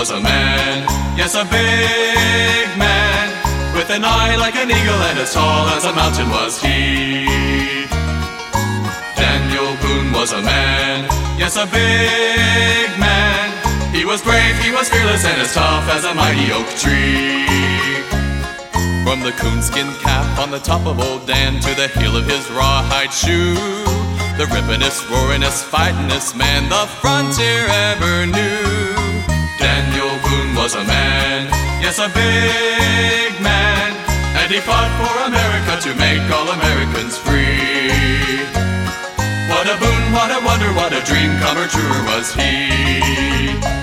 was a man, yes, a big man, with an eye like an eagle and as tall as a mountain was he. Daniel Boone was a man, yes, a big man. He was brave, he was fearless, and as tough as a mighty oak tree. From the coonskin cap on the top of old Dan to the heel of his rawhide shoe, the rippin'est, roaring'est, fighting'est man the frontier ever knew. Daniel Boone was a man, yes, a big man, and he fought for America to make all Americans free. What a boon, what a wonder, what a dream comer truer was he.